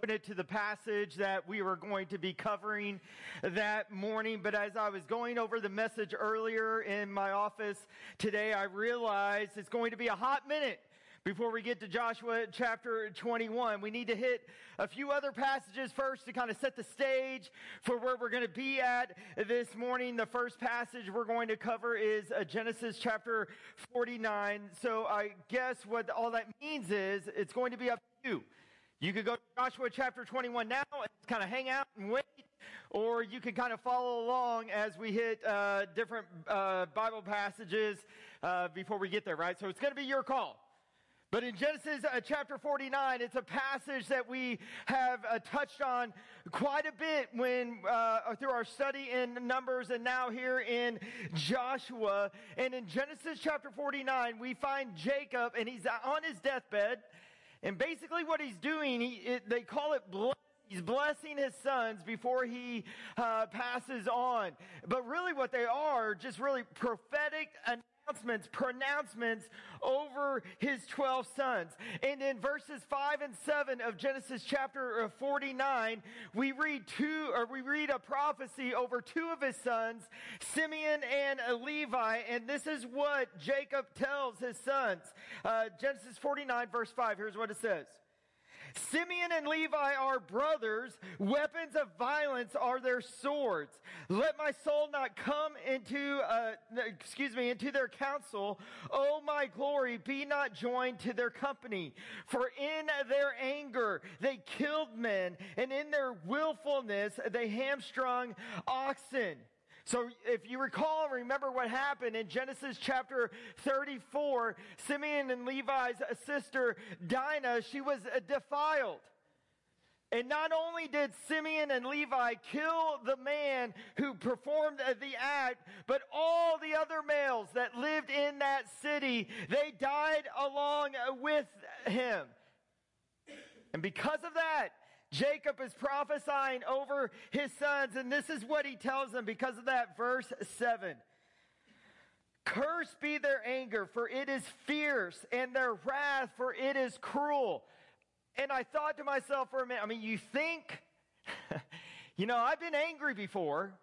open it to the passage that we were going to be covering that morning. But as I was going over the message earlier in my office today, I realized it's going to be a hot minute before we get to Joshua chapter 21. We need to hit a few other passages first to kind of set the stage for where we're going to be at this morning. The first passage we're going to cover is Genesis chapter 49. So I guess what all that means is it's going to be up to you. You could go to Joshua chapter 21 now and kind of hang out and wait, or you can kind of follow along as we hit different Bible passages before we get there, right? So it's going to be your call. But in Genesis chapter 49, it's a passage that we have touched on quite a bit when through our study in Numbers and now here in Joshua. And in Genesis chapter 49, we find Jacob, and he's on his deathbed. And basically what he's doing, they call it he's blessing his sons before he passes on. But really what they are, just really prophetic pronouncements over his 12 sons. And in verses 5 and 7 of Genesis chapter 49, we read a prophecy over two of his sons, Simeon and Levi. And this is what Jacob tells his sons. Genesis 49 verse 5, here's what it says. Simeon and Levi are brothers. Weapons of violence are their swords. Let my soul not come into their counsel. O my glory, be not joined to their company. For in their anger they killed men, and in their willfulness they hamstrung oxen. So if you recall, remember what happened in Genesis chapter 34, Simeon and Levi's sister Dinah, she was defiled. And not only did Simeon and Levi kill the man who performed the act, but all the other males that lived in that city, they died along with him. And because of that, Jacob is prophesying over his sons, and this is what he tells them because of that. Verse 7. Cursed be their anger, for it is fierce, and their wrath, for it is cruel. And I thought to myself for a minute, you think, I've been angry before.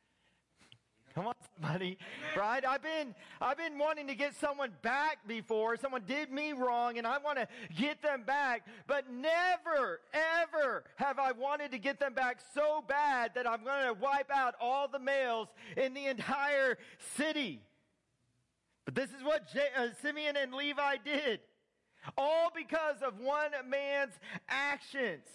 Come on, somebody, right? I've been wanting to get someone back before. Someone did me wrong, and I want to get them back. But never, ever have I wanted to get them back so bad that I'm going to wipe out all the males in the entire city. But this is what Simeon and Levi did. All because of one man's actions.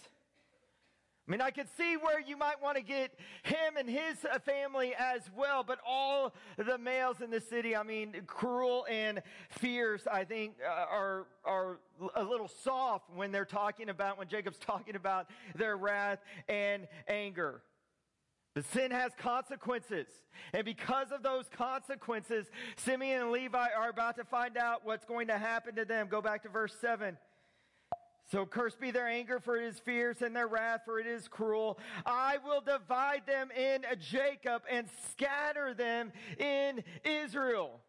I could see where you might want to get him and his family as well, but all the males in the city, cruel and fierce, I think, are a little soft when Jacob's talking about their wrath and anger. The sin has consequences, and because of those consequences, Simeon and Levi are about to find out what's going to happen to them. Go back to verse 7. So cursed be their anger, for it is fierce, and their wrath, for it is cruel. I will divide them in Jacob and scatter them in Israel.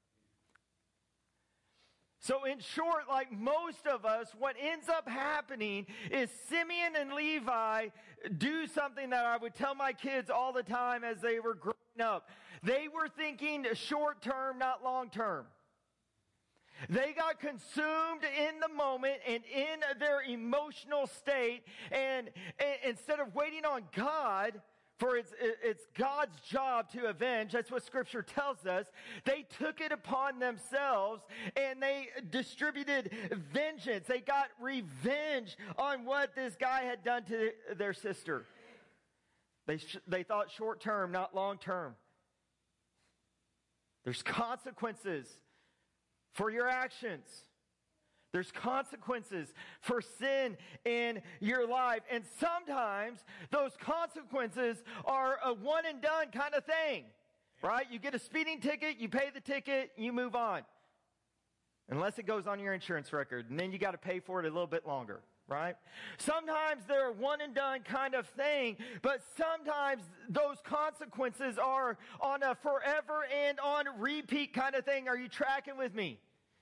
So in short, like most of us, what ends up happening is Simeon and Levi do something that I would tell my kids all the time as they were growing up. They were thinking short term, not long term. They got consumed in the moment and in their emotional state, and instead of waiting on God, for it's God's job to avenge, that's what Scripture tells us, they took it upon themselves and they distributed vengeance. They got revenge on what this guy had done to their sister. They thought short term, not long term. There's consequences for your actions. There's consequences for sin in your life. And sometimes those consequences are a one and done kind of thing, right? You get a speeding ticket, you pay the ticket, you move on. Unless it goes on your insurance record, and then you got to pay for it a little bit longer, right? Sometimes they're a one and done kind of thing, but sometimes those consequences are on a forever and on repeat kind of thing. Are you tracking with me?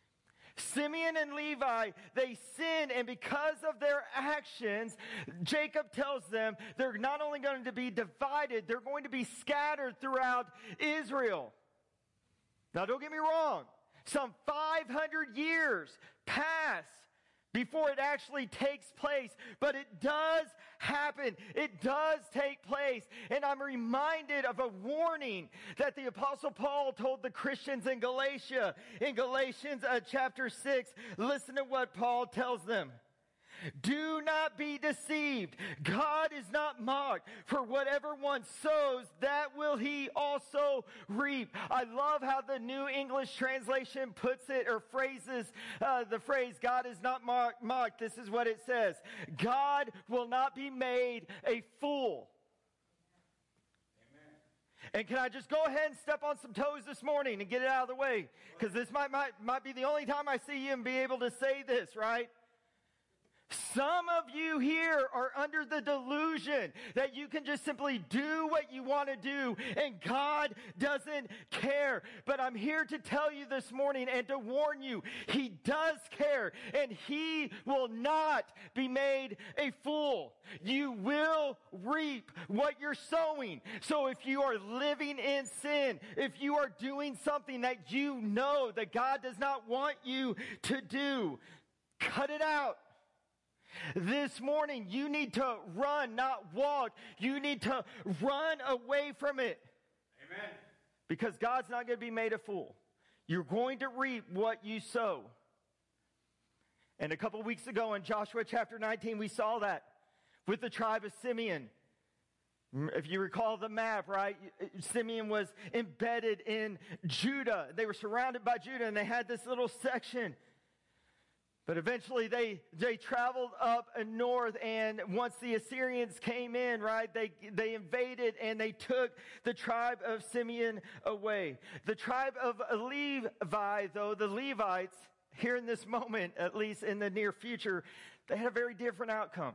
Simeon and Levi, they sin, and because of their actions, Jacob tells them they're not only going to be divided, they're going to be scattered throughout Israel. Now, don't get me wrong. Some 500 years pass before it actually takes place, but it does happen. It does take place. And I'm reminded of a warning that the Apostle Paul told the Christians in Galatia. In Galatians chapter 6, listen to what Paul tells them. Do not be deceived. God is not mocked. For whatever one sows, that will he also reap. I love how the New English Translation puts it or phrases the phrase, God is not mocked. This is what it says. God will not be made a fool. And can I just go ahead and step on some toes this morning and get it out of the way? Because this might be the only time I see you and be able to say this, right? Some of you here are under the delusion that you can just simply do what you want to do and God doesn't care. But I'm here to tell you this morning and to warn you, He does care and He will not be made a fool. You will reap what you're sowing. So if you are living in sin, if you are doing something that you know that God does not want you to do, cut it out. This morning, you need to run, not walk. You need to run away from it. Amen. Because God's not going to be made a fool. You're going to reap what you sow. And a couple of weeks ago in Joshua chapter 19, we saw that with the tribe of Simeon. If you recall the map, right? Simeon was embedded in Judah. They were surrounded by Judah, and they had this little section. But eventually they traveled up north, and once the Assyrians came in, right, they invaded and they took the tribe of Simeon away. The tribe of Levi, though, the Levites, here in this moment, at least in the near future, they had a very different outcome.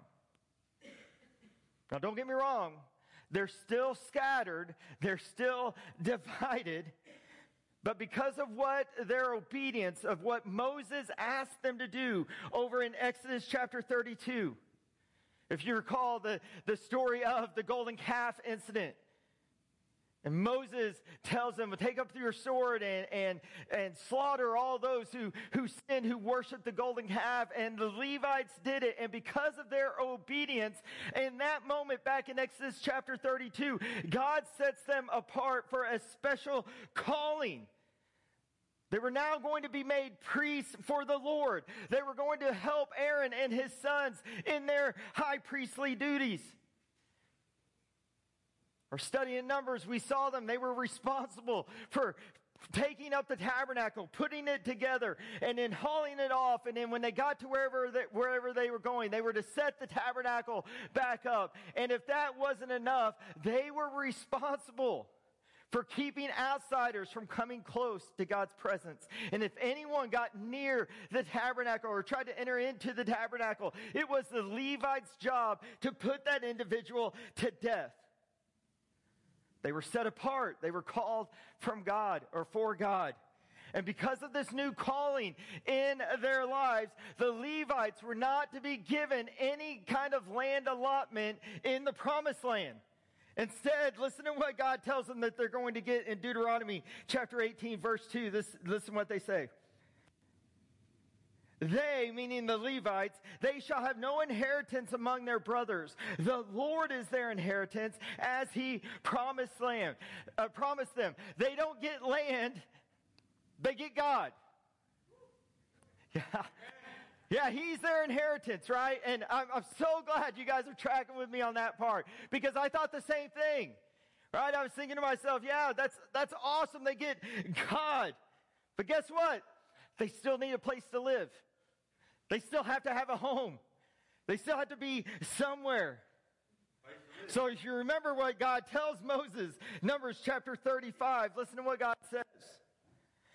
Now, don't get me wrong. They're still scattered. They're still divided. But because of what their obedience, of what Moses asked them to do over in Exodus chapter 32, if you recall the story of the golden calf incident, and Moses tells them, take up your sword and slaughter all those who sinned, who worshiped the golden calf. And the Levites did it. And because of their obedience, in that moment back in Exodus chapter 32, God sets them apart for a special calling. They were now going to be made priests for the Lord. They were going to help Aaron and his sons in their high priestly duties. Our study in Numbers, we saw them. They were responsible for taking up the tabernacle, putting it together, and then hauling it off. And then when they got to wherever they were going, they were to set the tabernacle back up. And if that wasn't enough, they were responsible for keeping outsiders from coming close to God's presence. And if anyone got near the tabernacle or tried to enter into the tabernacle, it was the Levite's job to put that individual to death. They were set apart. They were called from God or for God. And because of this new calling in their lives, the Levites were not to be given any kind of land allotment in the promised land. Instead, listen to what God tells them that they're going to get in Deuteronomy chapter 18, verse 2. Listen what they say. They, meaning the Levites, they shall have no inheritance among their brothers. The Lord is their inheritance as He promised them. They don't get land, they get God. Yeah. Yeah, He's their inheritance, right? And I'm so glad you guys are tracking with me on that part, because I thought the same thing, right? I was thinking to myself, yeah, that's awesome. They get God. But guess what? They still need a place to live. They still have to have a home. They still have to be somewhere. So if you remember what God tells Moses, Numbers chapter 35, listen to what God says. Cut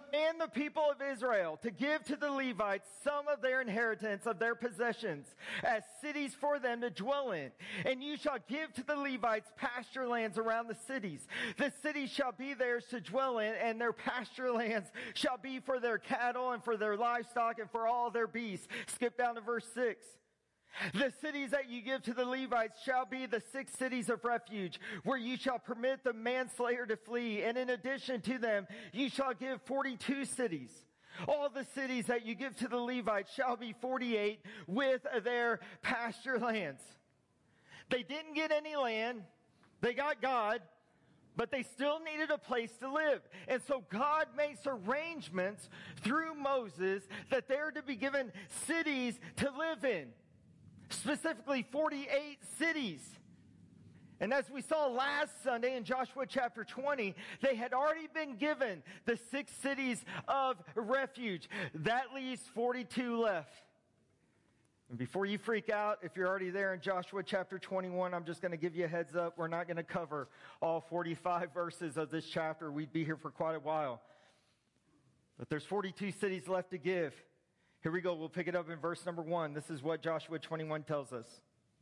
command the people of Israel to give to the Levites some of their inheritance of their possessions as cities for them to dwell in. And you shall give to the Levites pasture lands around the cities. The cities shall be theirs to dwell in, and their pasture lands shall be for their cattle and for their livestock and for all their beasts. Skip down to verse 6. The cities that you give to the Levites shall be the 6 cities of refuge, where you shall permit the manslayer to flee. And in addition to them, you shall give 42 cities. All the cities that you give to the Levites shall be 48 with their pasture lands. They didn't get any land. They got God, but they still needed a place to live. And so God makes arrangements through Moses that they're to be given cities to live in. Specifically 48 cities. And as we saw last Sunday in Joshua chapter 20, they had already been given the 6 cities of refuge. That leaves 42 left. And before you freak out, if you're already there in Joshua chapter 21, I'm just going to give you a heads up. We're not going to cover all 45 verses of this chapter. We'd be here for quite a while. But there's 42 cities left to give. Here we go. We'll pick it up in verse number 1. This is what Joshua 21 tells us.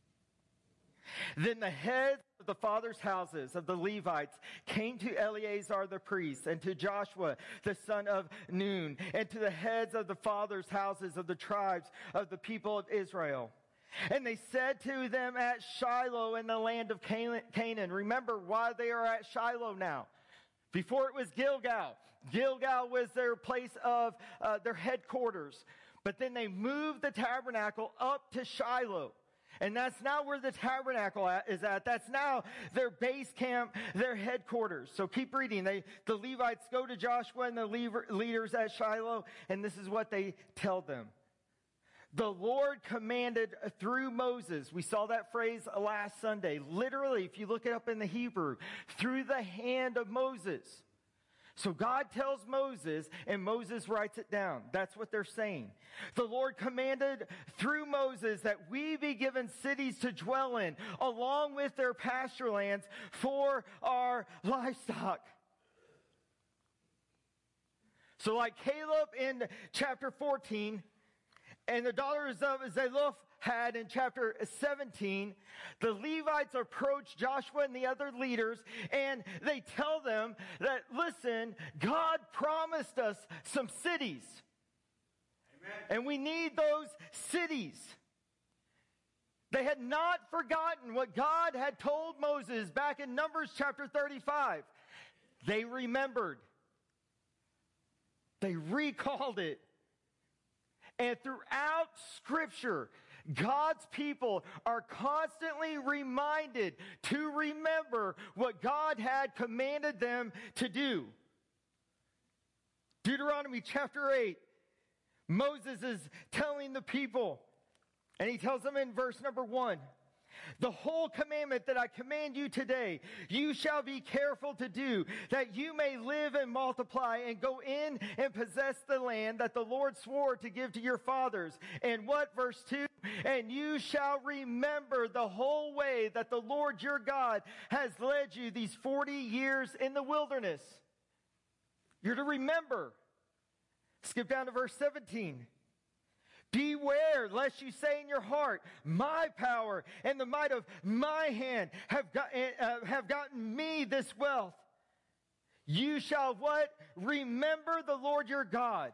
Then the heads of the fathers' houses of the Levites came to Eleazar the priest and to Joshua the son of Nun and to the heads of the fathers' houses of the tribes of the people of Israel. And they said to them at Shiloh in the land of Canaan. Remember why they are at Shiloh now. Before it was Gilgal. Gilgal was their place of their headquarters. But then they moved the tabernacle up to Shiloh. And that's now where the tabernacle is at. That's now their base camp, their headquarters. So keep reading. The Levites go to Joshua and the leaders at Shiloh, and this is what they tell them. The Lord commanded through Moses. We saw that phrase last Sunday. Literally, if you look it up in the Hebrew, through the hand of Moses. So God tells Moses, and Moses writes it down. That's what they're saying. The Lord commanded through Moses that we be given cities to dwell in, along with their pasture lands for our livestock. So like Caleb in chapter 14, and the daughters of Zelophehad in chapter 17, the Levites approach Joshua and the other leaders, and they tell them that, listen, God promised us some cities. Amen. And we need those cities. They had not forgotten what God had told Moses back in Numbers chapter 35. They remembered. They recalled it. And throughout Scripture, God's people are constantly reminded to remember what God had commanded them to do. Deuteronomy chapter 8, Moses is telling the people, and he tells them in verse number 1, the whole commandment that I command you today, you shall be careful to do, that you may live and multiply and go in and possess the land that the Lord swore to give to your fathers. And what, verse 2? And you shall remember the whole way that the Lord your God has led you these 40 years in the wilderness. You're to remember. Skip down to verse 17. Beware lest you say in your heart, my power and the might of my hand have gotten me this wealth. You shall what? Remember the Lord your God.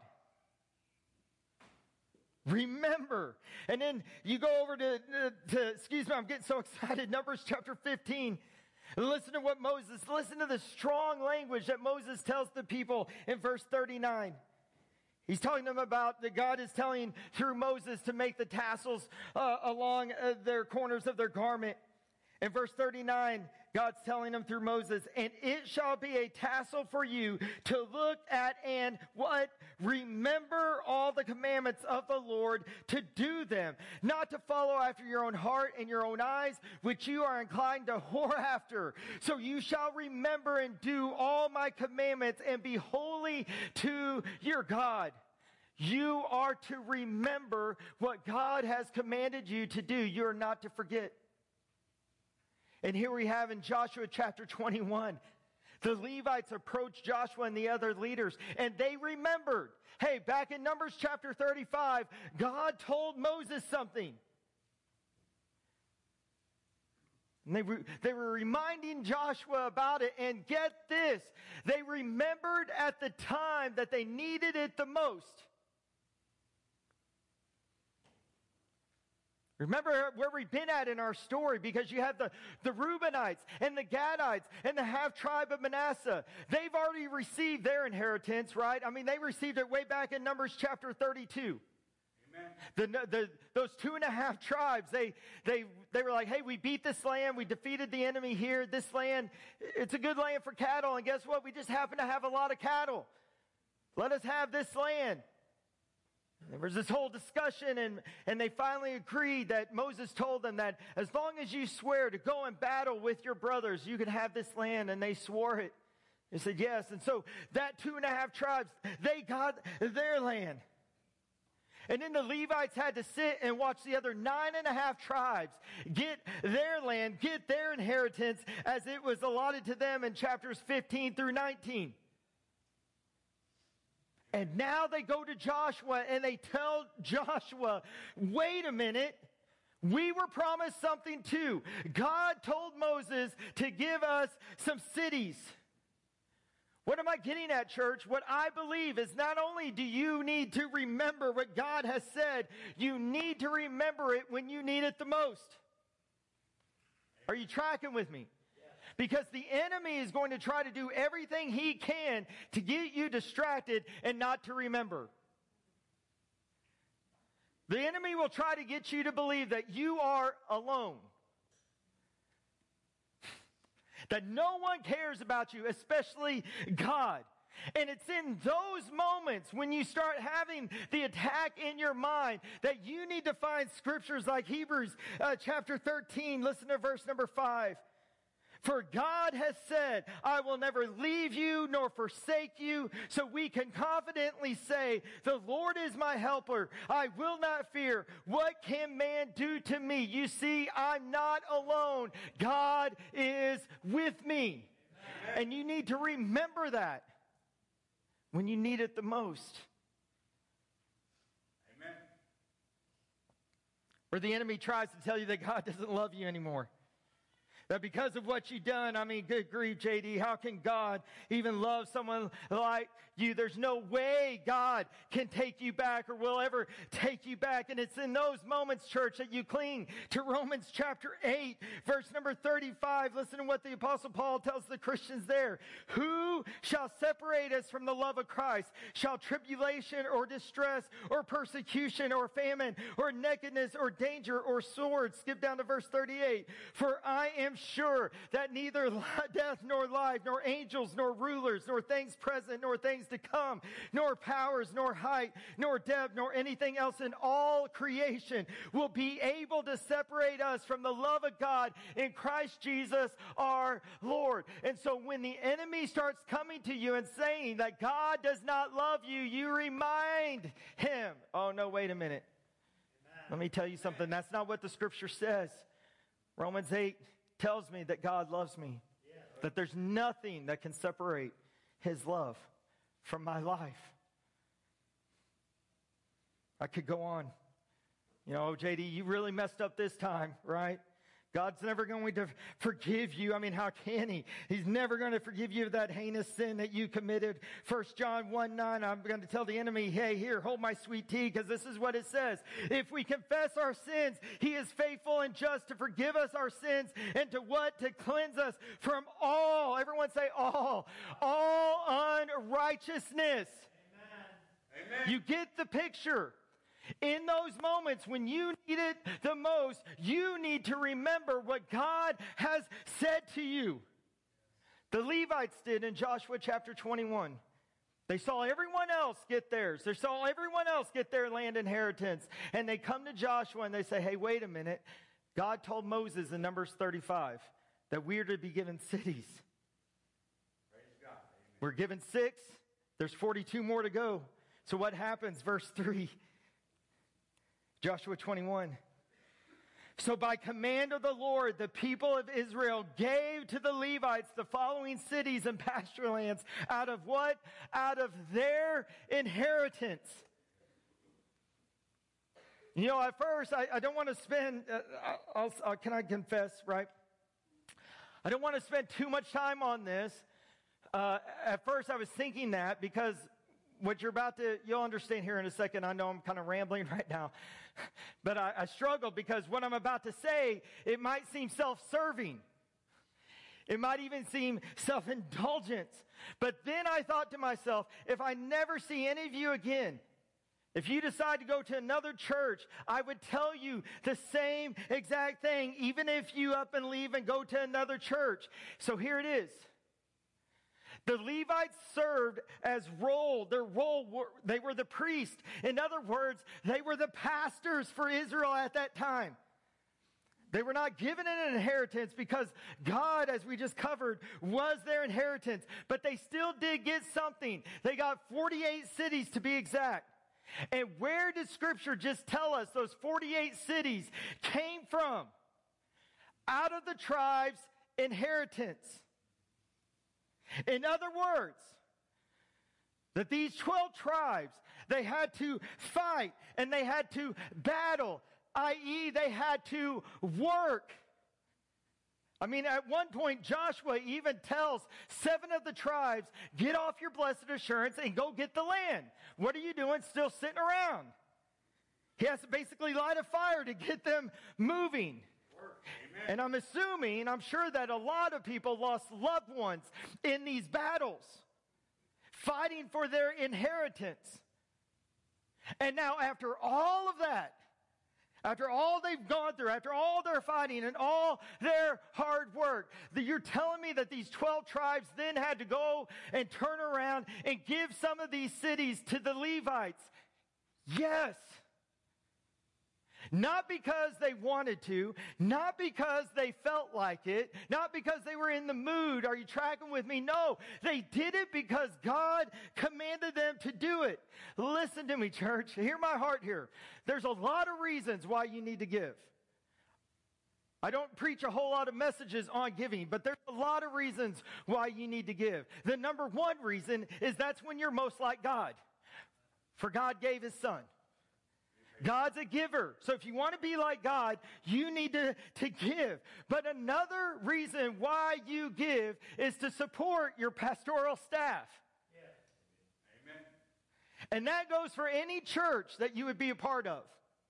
Remember. And then you go over to excuse me, I'm getting so excited. Numbers chapter 15. Listen to the strong language that Moses tells the people in verse 39. He's telling them about that God is telling through Moses to make the tassels along their corners of their garment. In verse 39, God's telling them through Moses, and it shall be a tassel for you to look at and what? Remember all the commandments of the Lord to do them, not to follow after your own heart and your own eyes, which you are inclined to whore after. So you shall remember and do all my commandments and be holy to your God. You are to remember what God has commanded you to do. You are not to forget. And here we have in Joshua chapter 21, The Levites approached Joshua and the other leaders, and they remembered. Hey, back in Numbers chapter 35, God told Moses something. And they were reminding Joshua about it, and get this, they remembered at the time that they needed it the most. Remember where we've been at in our story, because you have the Reubenites and the Gadites and the half-tribe of Manasseh. They've already received their inheritance, right? I mean, they received it way back in Numbers chapter 32. Those 2.5 tribes, they were like, hey, we beat this land. We defeated the enemy here. This land, it's a good land for cattle. And guess what? We just happen to have a lot of cattle. Let us have this land. There was this whole discussion, and they finally agreed that Moses told them that as long as you swear to go and battle with your brothers, you can have this land. And they swore it. They said yes. And so that 2.5 tribes, they got their land. And then the Levites had to sit and watch the other 9.5 tribes get their land, get their inheritance as it was allotted to them in chapters 15 through 19. And now they go to Joshua and they tell Joshua, wait a minute, we were promised something too. God told Moses to give us some cities. What am I getting at, church? What I believe is not only do you need to remember what God has said, you need to remember it when you need it the most. Are you tracking with me? Because the enemy is going to try to do everything he can to get you distracted and not to remember. The enemy will try to get you to believe that you are alone. That no one cares about you, especially God. And it's in those moments when you start having the attack in your mind that you need to find scriptures like Hebrews chapter 13. Listen to verse number 5. For God has said, I will never leave you nor forsake you. So we can confidently say, the Lord is my helper. I will not fear. What can man do to me? You see, I'm not alone. God is with me. Amen. And you need to remember that when you need it the most. Amen. Or the enemy tries to tell you that God doesn't love you anymore. That because of what you've done, I mean, good grief, JD, how can God even love someone like you? There's no way God can take you back or will ever take you back. And it's in those moments, church, that you cling to Romans chapter 8, verse number 35. Listen to what the Apostle Paul tells the Christians there. Who shall separate us from the love of Christ? Shall tribulation or distress or persecution or famine or nakedness or danger or sword? Skip down to verse 38. For I am sure that neither death nor life, nor angels, nor rulers, nor things present, nor things to come, nor powers, nor height, nor depth, nor anything else in all creation will be able to separate us from the love of God in Christ Jesus our Lord. And so when the enemy starts coming to you and saying that God does not love you, you remind him, oh no, wait a minute. Amen. Let me tell you something. That's not what the scripture says. Romans 8 tells me that God loves me, that there's nothing that can separate his love from my life. I could go on. You know, JD, you really messed up this time, right? God's never going to forgive you. I mean, how can he? He's never going to forgive you of that heinous sin that you committed. 1 John 1:9, I'm going to tell the enemy, hey, here, hold my sweet tea, because this is what it says. If we confess our sins, he is faithful and just to forgive us our sins and to what? To cleanse us from all, everyone say all unrighteousness. Amen. You get the picture. In those moments when you need it the most, you need to remember what God has said to you. The Levites did in Joshua chapter 21. They saw everyone else get theirs. They saw everyone else get their land inheritance. And they come to Joshua and they say, hey, wait a minute. God told Moses in Numbers 35 that we are to be given cities. Praise God. We're given 6. There's 42 more to go. So what happens? Verse 3. Joshua 21. So by command of the Lord, the people of Israel gave to the Levites the following cities and pasture lands out of what? Out of their inheritance. You know, at first, I don't want to spend, can I confess, right? I don't want to spend too much time on this. At first, I was thinking that because what you'll understand here in a second. I know I'm kind of rambling right now. But I struggle because what I'm about to say, it might seem self-serving. It might even seem self-indulgence. But then I thought to myself, if I never see any of you again, if you decide to go to another church, I would tell you the same exact thing, even if you up and leave and go to another church. So here it is. The Levites served as they were the priest. In other words, they were the pastors for Israel at that time. They were not given an inheritance because God, as we just covered, was their inheritance. But they still did get something. They got 48 cities to be exact. And where did Scripture just tell us those 48 cities came from? Out of the tribe's inheritance. In other words, that these 12 tribes, they had to fight and they had to battle, i.e. they had to work. I mean, at one point, Joshua even tells 7 of the tribes, get off your blessed assurance and go get the land. What are you doing still sitting around? He has to basically light a fire to get them moving. And I'm sure that a lot of people lost loved ones in these battles, fighting for their inheritance. And now after all of that, after all they've gone through, after all their fighting and all their hard work, you're telling me that these 12 tribes then had to go and turn around and give some of these cities to the Levites? Yes. Not because they wanted to, not because they felt like it, not because they were in the mood. Are you tracking with me? No, they did it because God commanded them to do it. Listen to me, church. Hear my heart here. There's a lot of reasons why you need to give. I don't preach a whole lot of messages on giving, but there's a lot of reasons why you need to give. The number one reason is that's when you're most like God. For God gave His Son. God's a giver. So if you want to be like God, you need to give. But another reason why you give is to support your pastoral staff. Yeah. Amen. And that goes for any church that you would be a part of.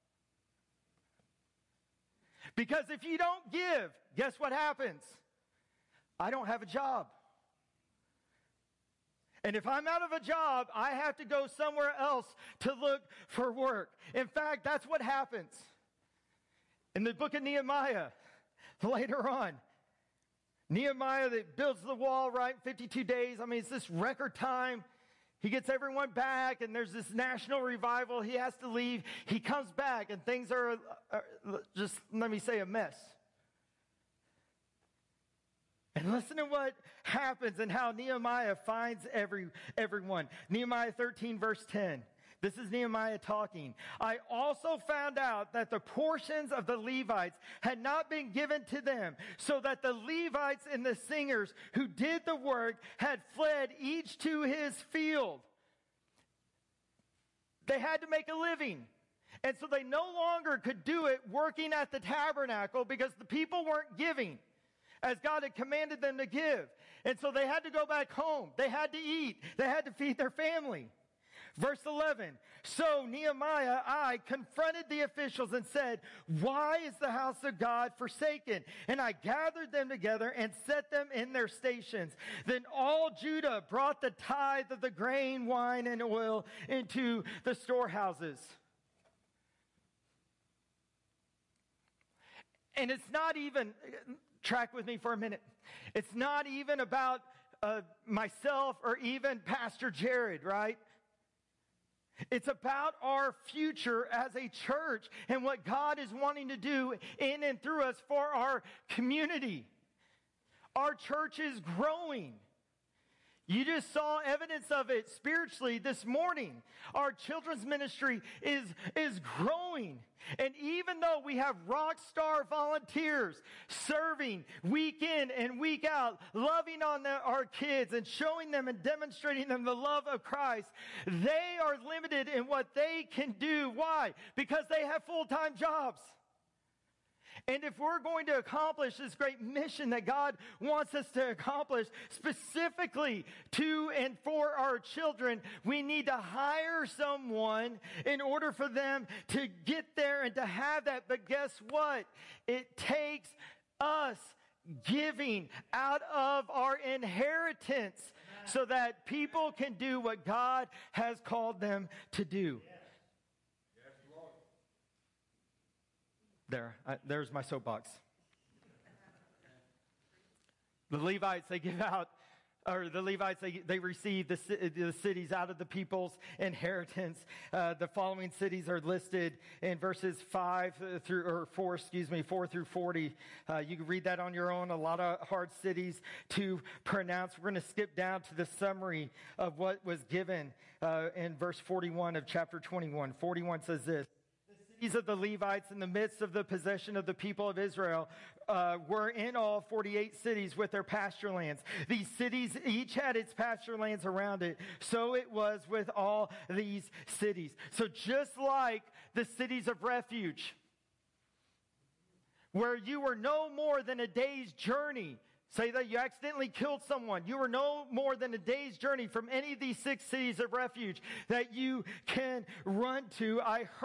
Because if you don't give, guess what happens? I don't have a job. And if I'm out of a job, I have to go somewhere else to look for work. In fact, that's what happens. In the book of Nehemiah, later on, Nehemiah that builds the wall, right, 52 days. I mean, it's this record time. He gets everyone back, and there's this national revival. He has to leave. He comes back, and things are just, let me say, a mess. And listen to what happens and how Nehemiah finds everyone. Nehemiah 13, verse 10. This is Nehemiah talking. I also found out that the portions of the Levites had not been given to them, so that the Levites and the singers who did the work had fled each to his field. They had to make a living. And so they no longer could do it working at the tabernacle because the people weren't giving as God had commanded them to give. And so they had to go back home. They had to eat. They had to feed their family. Verse 11, so Nehemiah, I confronted the officials and said, why is the house of God forsaken? And I gathered them together and set them in their stations. Then all Judah brought the tithe of the grain, wine, and oil into the storehouses. And it's not even, track with me for a minute. It's not even about myself or even Pastor Jared, right? It's about our future as a church and what God is wanting to do in and through us for our community. Our church is growing. You just saw evidence of it spiritually this morning. Our children's ministry is growing. And even though we have rock star volunteers serving week in and week out, loving on our kids and showing them and demonstrating them the love of Christ, they are limited in what they can do. Why? Because they have full-time jobs. And if we're going to accomplish this great mission that God wants us to accomplish specifically to and for our children, we need to hire someone in order for them to get there and to have that. But guess what? It takes us giving out of our inheritance so that people can do what God has called them to do. There's my soapbox. The Levites, they give out, or the Levites, they receive the cities out of the people's inheritance. The following cities are listed in verses 4 through 40. You can read that on your own. A lot of hard cities to pronounce. We're going to skip down to the summary of what was given in verse 41 of chapter 21. 41 says this. Cities of the Levites in the midst of the possession of the people of Israel were in all 48 cities with their pasture lands. These cities each had its pasture lands around it. So it was with all these cities. So just like the cities of refuge, where you were no more than a day's journey. Say that you accidentally killed someone. You were no more than a day's journey from any of these 6 cities of refuge that you can run to.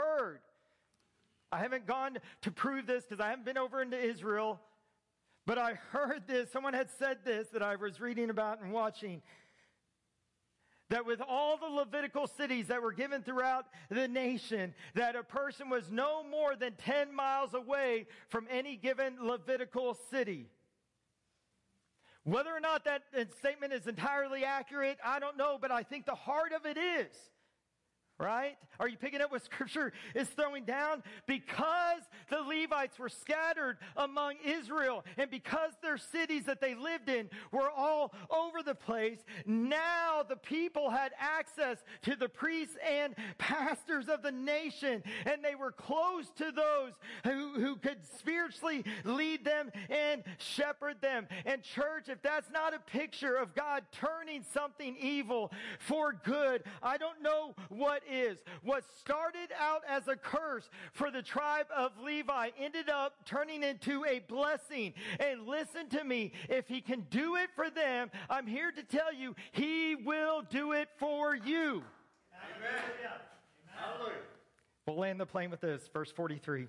I haven't gone to prove this because I haven't been over into Israel, but I heard this. Someone had said this that I was reading about and watching, that with all the Levitical cities that were given throughout the nation, that a person was no more than 10 miles away from any given Levitical city. Whether or not that statement is entirely accurate, I don't know, but I think the heart of it is. Right? Are you picking up what Scripture is throwing down? Because the Levites were scattered among Israel, and because their cities that they lived in were all over the place, now the people had access to the priests and pastors of the nation, and they were close to those who could spiritually lead them and shepherd them. And church, if that's not a picture of God turning something evil for good, I don't know what is. What started out as a curse for the tribe of Levi ended up turning into a blessing. And listen to me, if he can do it for them, I'm here to tell you, he will do it for you. Amen. Hallelujah. We'll land the plane with this, verse 43.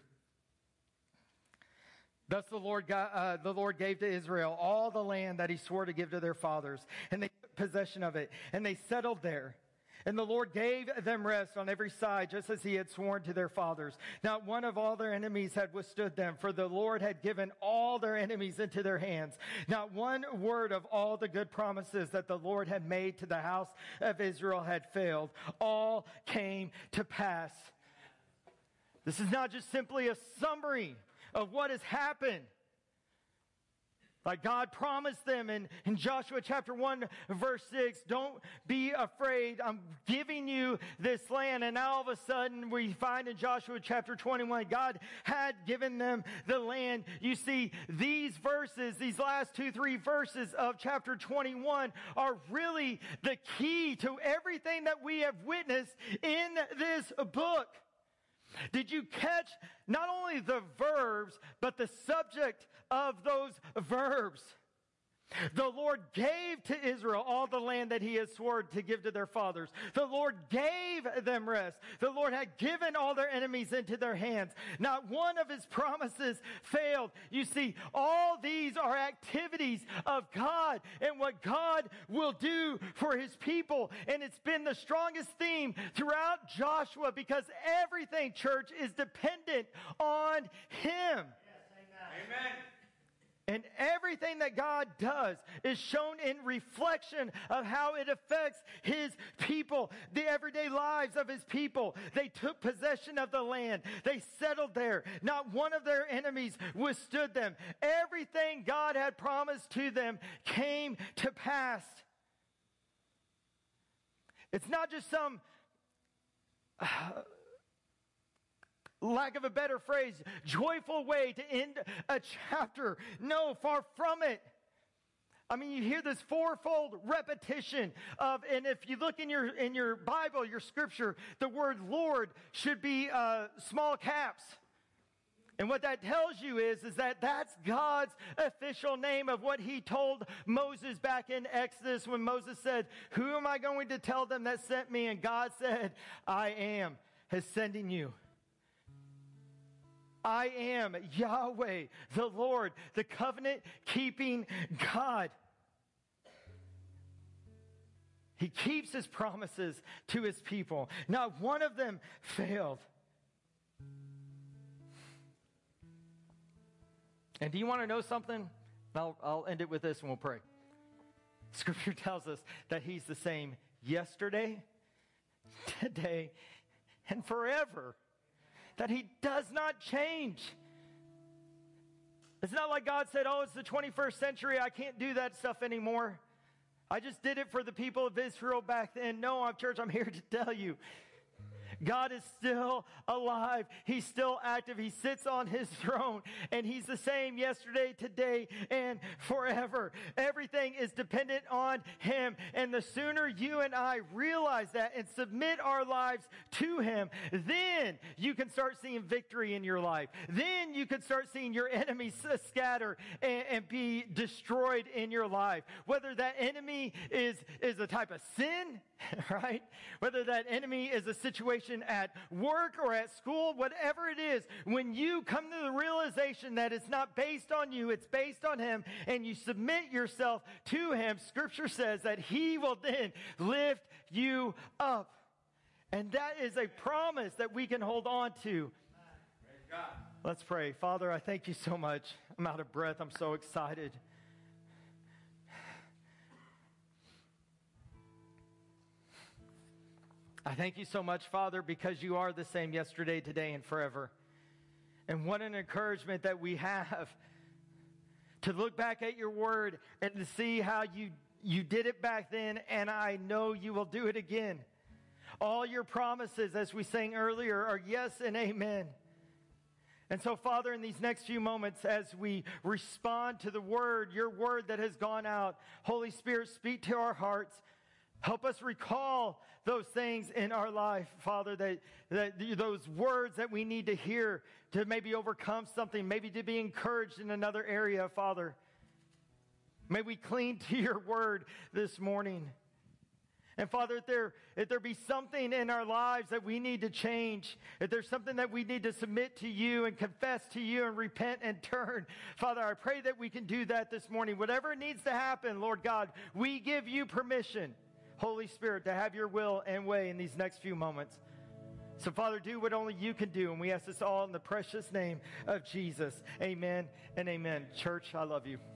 Thus the Lord gave to Israel all the land that he swore to give to their fathers, and they took possession of it, and they settled there. And the Lord gave them rest on every side, just as he had sworn to their fathers. Not one of all their enemies had withstood them, for the Lord had given all their enemies into their hands. Not one word of all the good promises that the Lord had made to the house of Israel had failed. All came to pass. This is not just simply a summary of what has happened. Like God promised them in Joshua chapter 1, verse 6, don't be afraid. I'm giving you this land. And now all of a sudden we find in Joshua chapter 21, God had given them the land. You see, these verses, these last 2-3 verses of chapter 21 are really the key to everything that we have witnessed in this book. Did you catch not only the verbs, but the subject of those verbs? The Lord gave to Israel all the land that he had sworn to give to their fathers. The Lord gave them rest. The Lord had given all their enemies into their hands. Not one of his promises failed. You see, all these are activities of God and what God will do for his people. And it's been the strongest theme throughout Joshua because everything, church, is dependent on him. Yes, amen. And everything that God does is shown in reflection of how it affects his people, the everyday lives of his people. They took possession of the land. They settled there. Not one of their enemies withstood them. Everything God had promised to them came to pass. It's not just some, lack of a better phrase, joyful way to end a chapter. No, far from it. I mean, you hear this fourfold repetition of, and if you look in your Bible, your scripture, the word Lord should be small caps. And what that tells you is that that's God's official name of what he told Moses back in Exodus when Moses said, who am I going to tell them that sent me? And God said, I am sending you. I am Yahweh, the Lord, the covenant-keeping God. He keeps his promises to his people. Not one of them failed. And do you want to know something? I'll end it with this and we'll pray. Scripture tells us that he's the same yesterday, today, and forever. That he does not change. It's not like God said, oh, it's the 21st century. I can't do that stuff anymore. I just did it for the people of Israel back then. No, church, I'm here to tell you. God is still alive. He's still active. He sits on his throne, and he's the same yesterday, today, and forever. Everything is dependent on him, and the sooner you and I realize that and submit our lives to him, then you can start seeing victory in your life. Then you can start seeing your enemies scatter and be destroyed in your life. Whether that enemy is a type of sin, right? Whether that enemy is a situation at work or at school, whatever it is, when you come to the realization that it's not based on you, it's based on him, and you submit yourself to him, Scripture says that he will then lift you up. And that is a promise that we can hold on to. Praise God. Let's pray. Father, I thank you so much. I'm out of breath. I'm so excited. I thank you so much, Father, because you are the same yesterday, today, and forever. And what an encouragement that we have to look back at your word and to see how you did it back then, and I know you will do it again. All your promises, as we sang earlier, are yes and amen. And so, Father, in these next few moments, as we respond to the word, your word that has gone out, Holy Spirit, speak to our hearts. Help us recall those things in our life, Father, that those words that we need to hear to maybe overcome something, maybe to be encouraged in another area, Father. May we cling to your word this morning. And Father, if there be something in our lives that we need to change, if there's something that we need to submit to you and confess to you and repent and turn, Father, I pray that we can do that this morning. Whatever needs to happen, Lord God, we give you permission, Holy Spirit, to have your will and way in these next few moments. So, Father, do what only you can do, and we ask this all in the precious name of Jesus. Amen and amen. Church, I love you.